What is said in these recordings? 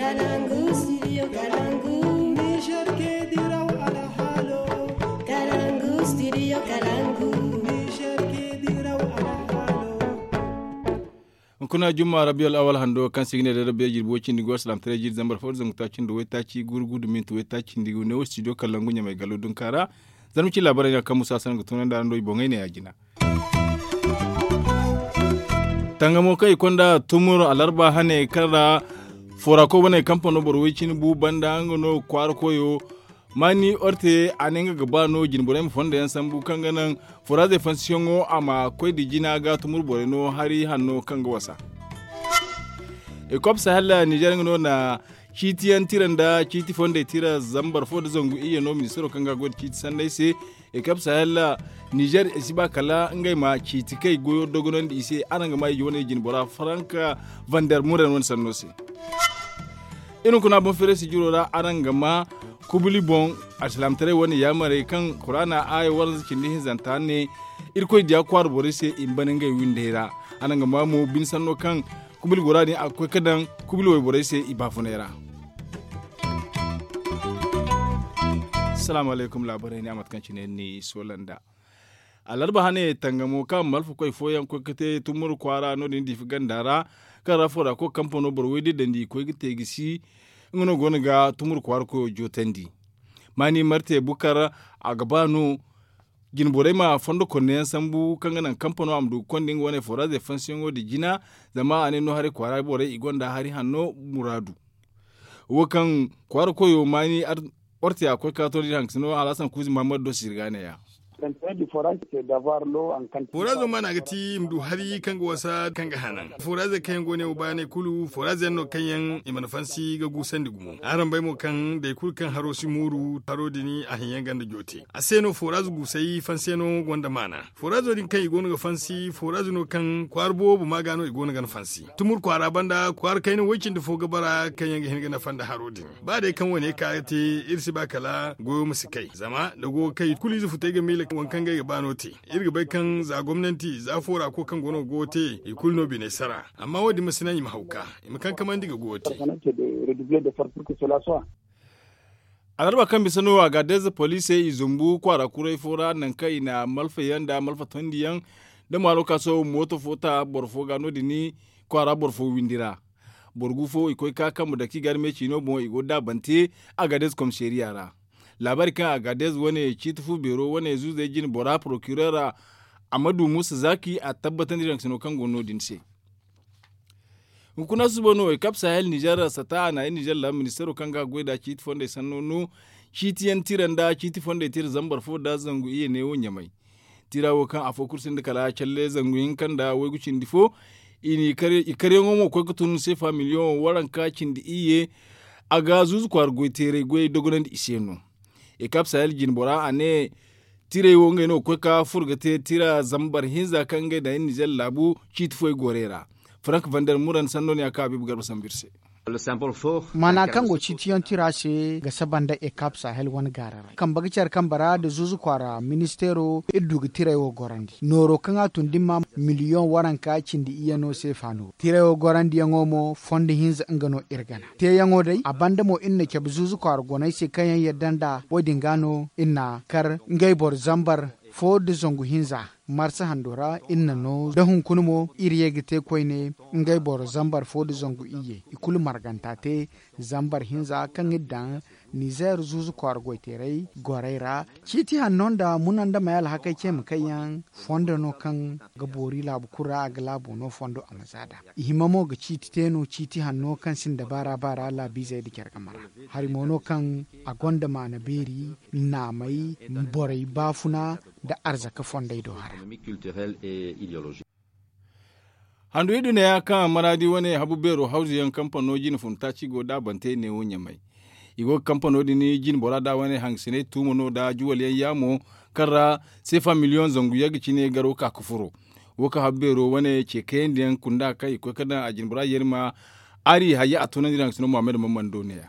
Kalangu, studio Kalangu. Niger ke diraw ala halo. Kalangu, studio Kalangu. Niger ke diraw ala halo. Kuna juma rabiul awal hando kan signe da rabbe jirbo cindi go salam tare jir zambar for zan ta cindi wai ta ci gurgudu min to wai ta cindi go ne studio Kalangu nya mai galo dun kara. Zan ci labaran ya kan Musa san ga tunan da ando ibongai ne ya gina. Tangamo kai konda tumur alarba hane kara fora ko bane kampano borwicin bu banda ngono kwar koyo mani orte anenga gabano jinburem fonda yan sambu kanganan fora de fansiongo ama koy di jina ga tumur boreno hari hanno kanga wasa e kop sahalla niger ngono na chitiyan tiranda chiti fonde tira zambar foda zongu iya no ministero kanga god chiti sandai se e kop sahalla Niger esiba kala ngai ma chiti kai goyo dogonon di ise ananga mai yone jinbora franka van der muren won sanose inu kuna bon fere si jurora aranga ma kubuli bon aslam tare woni yamare kan qur'ana ay warz kindi zantane irko dia kwar borise imbananga windera ananga ma mo bin sanno kan kubuli gorani akwai kadan kubuli way borise ibafunera. Assalamu alaikum labarai ne amat kan cine ni solanda alarba hane tangamo kan malfu koy foyan ko kete tumur kwara no din dif gandara kan rafora ko kampono borwedi dandi ko gite gisi ngono gonga tumur kwar ko jotandi mani marte bukar agabano gin borema fondo konne sambu kangana kampono amdu konding wone fora de fonction di jina zama ane no hari kwara bore igonda hari hanno muradu wokan kwar ko yo mani orti akwai katoli hangsino alasan kuzi Muhammadu Sirgane ya forazo mana gati mdu hari kanga wasa kanga hanan foraze kayan gone ubane kulu foraze no kayan imanfansi ga gusan digumo aran bai mo kan da kul kan harosi muru tarodini a hinyan ganda jote aseno forazo gusai fanseno gonda mana forazo din kai gonu ga fansi forazo no kan kwarbo bu magano igonu ga fansi tumur kwara banda kwar kayin wakin da foga bara kayan ga hinga fanda harodin ba da kan wane ka te irsi bakala goyo musu kai zama da go kai kuli zu futai ga mila wankan ga bano te irga bai kan za gwamnati za fora ko kan gono gote ikulno bi ne sara amma wadi masana yi mahauka imakan kaman diga gote alarba kan bisano a gadez police izumbu kwara kurai fora nan kai na malfa yanda malfa tondiyan da maluka so moto fota borfo gano dini kwara borfo windira borgufo ikoi ka kamu da kigar meci no bon igoda bante a gadez komsheriara labari kan agadez wane chitufu biro wane zuze jin bora procureur Amadu Musa Zaki a tabbatar da sino kan gono dinse kuna subono e kap sahel Niger sata na Niger la ministero kan ga goida chit fonde sanonu chitiyan tiranda chiti fonde tir zambar fo da zangu iye ne wonya mai tirawo kan afo kursin da kala challe zangu yin kan da wai gucin difo ini kare ngomo ko kutun sefa million waran ka cin di iye aga zuzu kwar goitere goi dogonan iseno e kap sahel jin bora ane tire wonge no kweka furgate tira zambar hinza kange da Niger labu chit foi gorera Frank van der Muren sandoni aka bibu garba sambirse mana kango chitiyon tirase ga sabanda e kap sahel wani garara kan bagicar kan bara da zuzu kwara ministero idduga tirayo gorandi noro kan atun dimma miliyon waran ka cindi iya no sefano tirayo gorandi yangomo fondi hinza ngano irgana te yango dai abanda mo inna ke zuzu kwara gonai se kayan yadanda wadingano inna kar ngai bor zambar fo de zongu hinza marsa handora inna no da hun kunumo iriye gite koine ngai bor zambar fo de zongu iye ikulu margantate zambar hinza kan iddan Niger zuzu kwar goiterei goreira chiti hanonda munanda mayal haka ke mkayan fondo no kan gabori labu kura aglabu no fondo amazada ihimamo ga chiti teno chiti hanno kan sin da bara la bize dikar kamara harimono kan agonda mana beri na mai borei bafuna da arzaka fondai do hara handu idu ne ya kan maradi wani habu bero hauzi yan kamfanoji ni funtaci go da bante ne wonya mai igo kampano dini jin bora da wani hangsine tumono da juwal yamo karra sefa miliyon zangu yagi cine garo ka kufuro woka habbero wani ce kayan diyan kunda kai ko kada a jin bora yerma ari hayi atunan diran suno Muhammad Mamman Doniya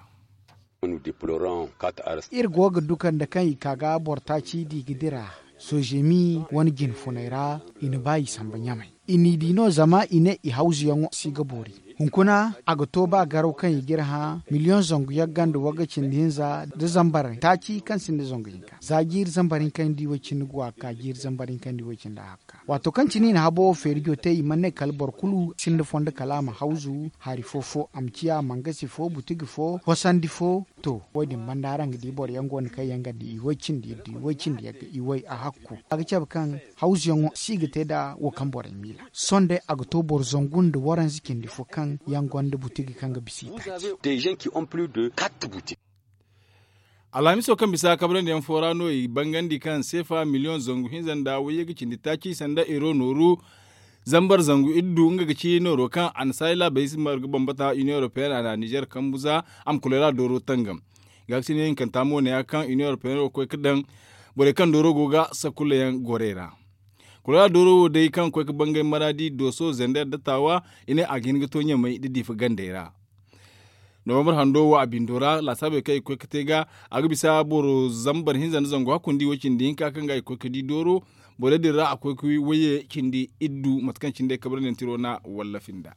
irgo ga dukan da kai kaga bortaci di gidira sojemi wani gin funaira ina bayi sambanya mai ini dino zama ine i hausi yango siga bori hunkuna aga toba garo kan yigirha miliyon zongu ya gandu waga cindinza da zambarin taki kan sin zongu yinka zagir zambarin kan di wacin gwa ka gir zambarin kan di wacin da haka wato kan cini na habo ferjo te imanne kalbor kulu sin da fonda kalama hauzu hari fofo amciya mangasi fo butigi fo hosandi fo to wadin bandaran gidi bor yango ne kai yanga di wacin di wacin di yaga iwai a hakku aga cab kan hauzu yango siga te da wakan bor mila sonde aga to bor zongun da waran zikin di fo kan yangon da butigi kan ga bisita des gens qui ont plus de 4 boutiques. Alamiso kan bisa kabran da forano i bangandi kan sefa miliyon zangu hinzan da waye gicin da taki sanda ero noru zambar zangu iddu nga gici noro kan ansaila bai simar bambata Union European na Niger kan buza am kulera doro tangam gaksi ne kan tamo ne kan Union European ko kidan bore kan doro goga sakulayan gorera kula doro dai kan ko bangai maradi doso zender datawa ine agin gito nya mai didi fi gandera November hando wa abindora la sabe kai ko kitega aga bisa boro zambar hinzan zango hakundi wakin din ka kan ga ko kidi doro bole dira akwai kuwi waye kindi iddu matkan kinde kabarin tiro na wallafinda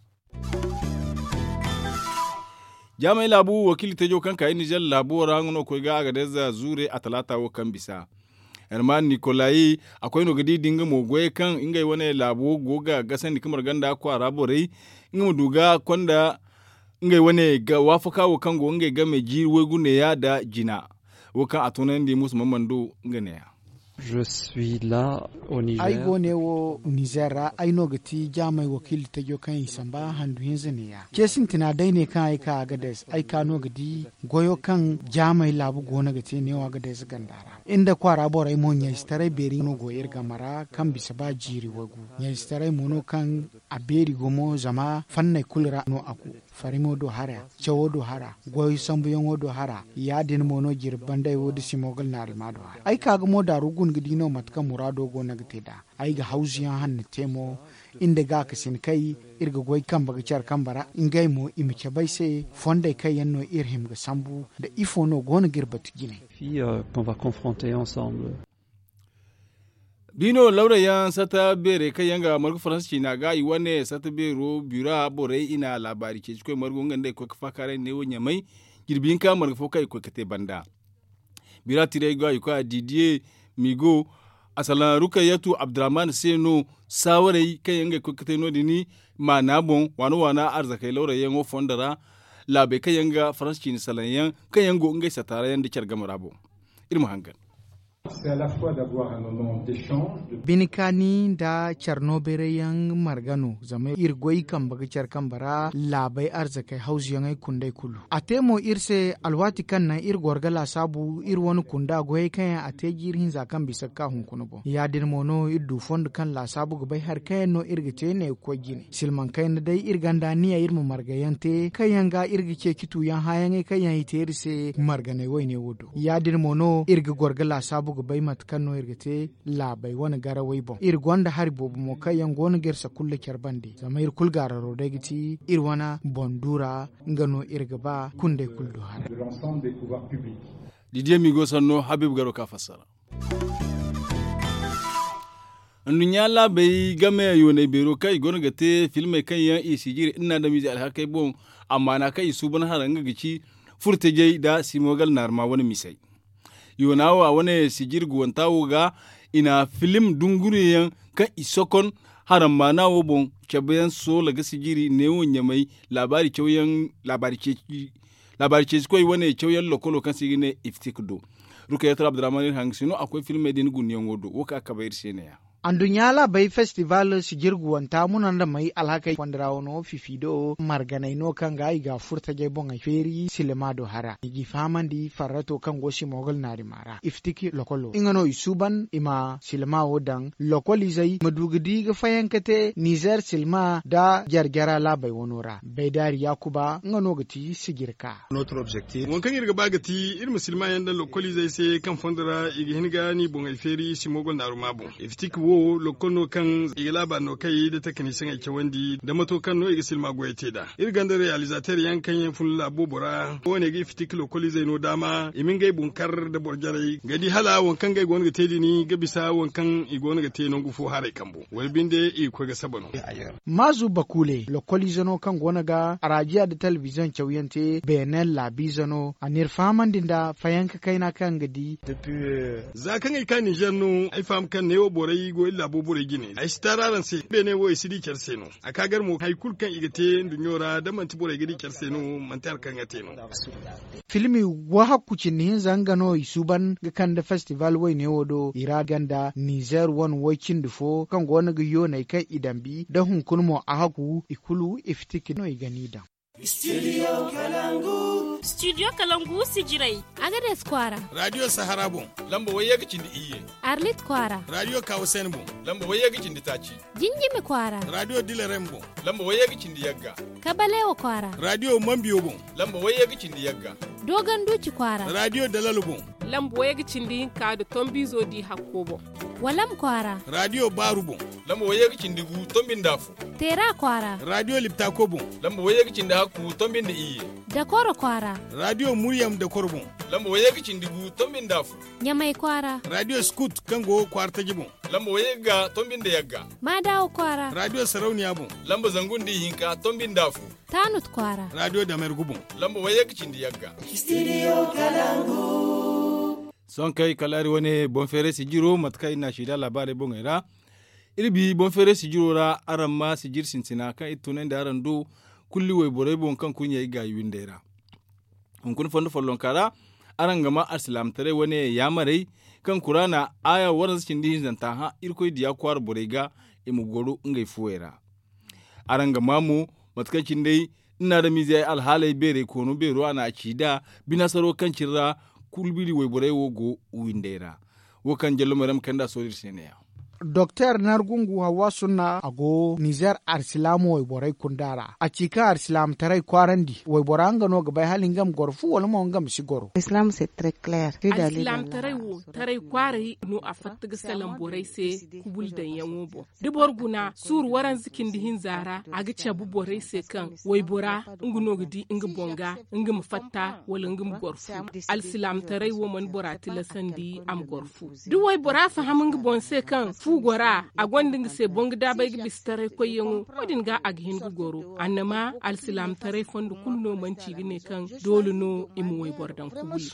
Jami'ai labu wakili tejo kan kai Niger labu rangono ko ga aga da zure a talata wo kan bisa Herman Nikolai akwai no gadi dinga mo goye kan ingai wane labu goga gasan ni kamar ganda ko araborai inga duga kwanda ngai wane ga wafaka wa kango ngai ga me ji wegune ya da jina wakan atunan di musu mamando ngane ya Je suis là au Niger. Ai gone wo Niger ai no gati jamai wakil ta yo kan isamba handu hinze ne ya. Kesin tina dai ne kan ai ka ga des ai ka no gadi goyo kan jamai labu gona gati ne wa ga des gandara. Inda kwara bora ai mon yastare beri no goyer gamara kan bisa ba jiri wagu. Yastare mono kan a beri gomo zama fanna kulra no aku. Farimo do hara, chawo do hara, goyi sambu yongo do hara, ya din mono jirbanda wodi simogal na almado. Ai kaga mo da rugun gidino matka murado go nagteda. Ai ga hausiyan hanne temo inda ga kasin kai irga goyi kan baga char kambara ingai mo imice bai sai fonda kai yanno irhim ga sambu da ifo no gona girbatu gine. Qu'on va confronter ensemble. Bino laura yan sata bere kai yanga margu faransi na ga iwane sata bero bira bore ina labari ke ko margu ngande ko kafa kare ne wonya mai girbin ka margu fokai ko kate banda bira tire ga ko Didier Migo asala Rukayatu Abdurrahman Seno saware kai yanga ko kate no dini mana bon wana arzakai laura yan fondara labe kai yanga faransi ni salayan kai yango ngai satara yan da kyar gamarabo irmu hangan C'est à la fois d'avoir un moment d'échange. Binikani da Chernobyl yang margano zama irgoi kan baga char kambara labai arzakai hausi yang kundai kulu. Atemo irse alwati kan na irgorgala sabu irwanu kunda goy kan ate jirhin zakan bisa ka hunkunubo. Ya dir mono iddu fond kan la sabu gobai har kan no irgice ne ko gine. Silman kai na dai irganda niya irmu margayante kayanga irgice kitu yan hayan kayan iterse margane woine wodo. Ya dir mono irgi gorgala sabu bai matkano irgate labai wani gara waibo irgonda hari bobu mo kayan gona gersa kulle kerbande zama ir kulgara rodegiti irwana bondura ngano irgaba kunde kuldo hara De l'ensemble des pouvoirs publics. Didier Migo sanno Habib Garo ka fassara Ndunya la bai game yone bero kai gona gate filme kan yan isijiri ina da miji alhakai bon amma na kai su ban haranga gici furteje da simogal narma wani misai yonawa wane sigir guwantawo ga ina film dunguriyan kan isokon haram manawo bon chabayan so laga sigiri newo nyamai labari chawyan labari ce koi wane chawyan lokolo kan sigine iftikdo Rukayatu Abdurrahman hangsino akwai film edin gunyan wodo woka kabayir seneya Andunyala bai festival sigirgu wanta munan da mai alhakai kwandarawo no fifido marganai no kan ga iga furta jai bon ai feri silemado hara igi famandi farato kan goshi mogol nari mara iftiki lokolo ingano isuban ima silema wodan lokoli zai madugidi ga fayankate Niger silma da jargara labai wonora bai dari yakuba ngano gati sigirka notre objectif won kan irga bagati ir musulman yanda lokoli zai sai kan fondara igi hinga ni bon ai feri si mogol naru mabo iftiki wo wo lokono kan igilaba no kai da technician ake wandi da matokan no igisil magoyete da irgan da realizateur yankan yan fulla bobora wone ga fitik lokoli zai no dama imin gai bunkar da borjare gadi hala wankan gai gonga tedi ni ga bisa wankan igona ga tenon gufo hare kambo walbinde iko ga sabano mazu bakule lokoli zano kan gona ga arajiya da television chawyante benel labi zano anir famandin da fayanka kaina kan gadi za kan ai kan Niger no ai fam kan ne wo borai go illa bo borai gine ai stararan se bene wo isidi kerseno akagar mo hay kulkan igate dunyora da man ti borai gidi kerseno man tar kan ateno filmi wa hakucin ni zangano isuban ga kan da festival wai ne wodo iraganda Niger won wakin dufo kan gona ga yo nai kai idambi da hunkunmo a haku ikulu iftiki no iganida Studio Kalangu. Studio Kalangu sijirai. Agades Kwara. Radio Sahara bon. Lamba waye gicin da iye. Arlit Kwara. Radio Kausen bon. Lamba waye gicin da taci. Jinjimi Kwara. Radio Dilerem bon. Lamba waye gicin da yagga. Kabalewa Kwara. Radio Mambiyo bon. Lamba waye gicin da yagga. Dogon Duci Kwara. Radio Dalalu bon. Lamba waye gicin da yinka da Tombizo di Hakkobo. Walam Kwara. Radio Baru bon. Lamba waye gicin da gu Tombin Dafu. Tera Kwara. Radio Liptako bon. Lamba waye gicin da haku Tombin da iye. Da Koro Kwara. Radio Muryam da Korbon. Lamba waye gicin da gu Tombin Dafu. Nyamai Kwara. Radio Scoot kango kwarta gibon. Lamba waye ga Tombin da yagga. Madawo Kwara. Radio Sarauniya bon. Lamba zangun da yinka Tombin Dafu. Tanut Kwara. Radio Damer Gubon. Lamba waye gicin da yagga. Studio Kalangu. Son kai kalari wani bonfere sijiro matkai na shida labari bongera. Irbi bonfere sijiro ra aramma sijir sintina kan itunen da arando kulli way boray bon kan kunya iga yindera. Kun fondo follon kara arangama aslam tare wani yamare kan kurana aya waran cindi zanta ha irkoy diya kwar borega imugoro ngai fuera. Arangama mu matkacin dai ina da mizai alhalai bere kono bero ana cida binasaro kan cirra kulbiri way boray wogo windera. Wokan jello maram kanda sodir seneya. Dr. Nargungu Hawa Sunna ago Niger Arsilamu waiborai kundara. A cika Arsilam tarai kwarandi waiboranga no gabai halingam gorfu wala mo ngam sigoro. Islam c'est très clair. Arsilam tarai wo tarai kwari no afatta gasalan borai se kubul dan yanwo bo. Dibor guna sur waran zikin dihin zara aga chabu borai se kan waibora nguno gidi inga bonga inga mafatta wala ngam gorfu. Arsilam tarai wo man borati la sandi am gorfu. Du waibora fa haminga bon se kan fugora a gwandin se bong da bai bistare ko yango wadin ga aghin goro annama alsilam tare fondu kunno manci ne kan dole no imu way bordan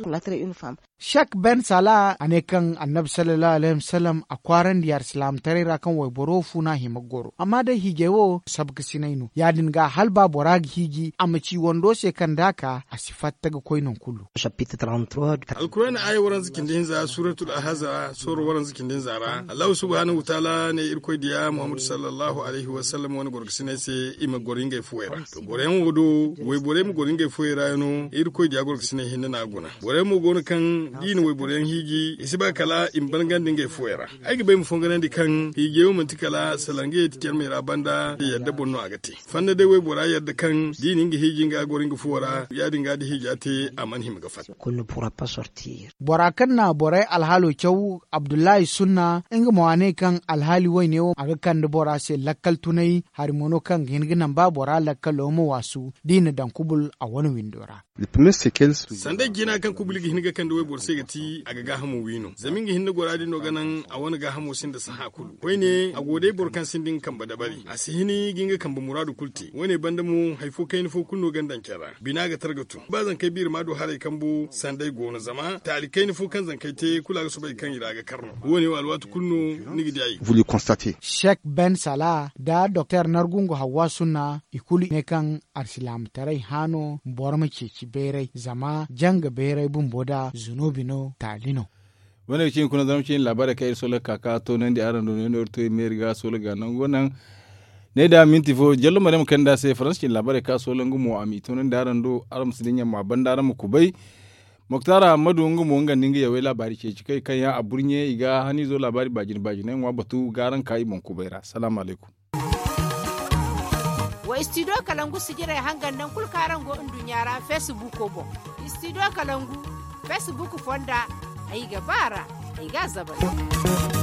kubul Shak Ben Sala ane kan Annab sallallahu alaihi wasallam a kwaran diyar Islam tare ra kan way boro funa himagoro amma da higewo sabga sinainu yadin ga halba borag higi amaci wondo se kan daka a sifatta ga koinon kullu chapitre 33 Alquran ayi waran zikin din za suratul ahza sura waran zikin din zara Allah subhanahu wa ta'ala ne irko diya Muhammad sallallahu alaihi wasallam wani gorgsine se ima goringa fuera to goren wodo way bore mu goringa fuera no irko diya gorgsine hinna na guna bore mu gon kan dini way boren higi isiba kala imbangan dinga fuera ai ga bai mu fonganan di kan hige mu tikala salange tikel mai rabanda yadda bonno agati fanda dai way bora yadda kan dini ngi higi nga goringa fuera ya dinga di higi ate aman him ga fat qu'on ne pourra pas sortir borakan na borai alhalo kyau Abdullahi Sunna inga mawane kan alhali wai ne aga kan da bora se lakkal tunai harimono kan ginginan ba bora lakkal mu wasu dina dan kubul a wani windora sanda gina kan kubul ginga kan da wai borse gati aga ga hamu wino zamin gi hinna goradi no ganan a wani ga hamu sin da saha kulu wai ne a gode borkan sin din kan bada bari a sihini ginga kan ba muradu kulti wani banda mu haifo kai nufo kunno gandan kera bina ga targatu ba zan kai bir ma do hare kan bu sandai gona zama talikai nufo kan zan kai te kula ga su bai kan ira ga karno wani walwatu kunno nigi dai vous le constatez. Sheikh Ben Salah da Dr. Nargungu Hawa Sunna ikuli ne kan Arsilam tarai hano borma ceci berai zama janga berai bumboda zunubino talino. Wani cikin kuna zama cikin labarai kai sola kaka to nan da aran dono ne orto mai riga sola ga nan gonan ne da minti fo jallo mare mu kan da sai France cikin labarai ka sola ngumo ami to nan da aran do aram sidin ma banda aran mu kubai Moktara Amadu ngumo nga ningi yawe labari ce kai kan ya aburnye iga hani zo labari bajin wa batu garan kai mon kubaira. Assalamu alaikum. Wa studio Kalangu sigira hangan nan kul karan go ndunyara Facebook ko bo. Studio Kalangu Facebook fonda ai gabara ai ga zabara.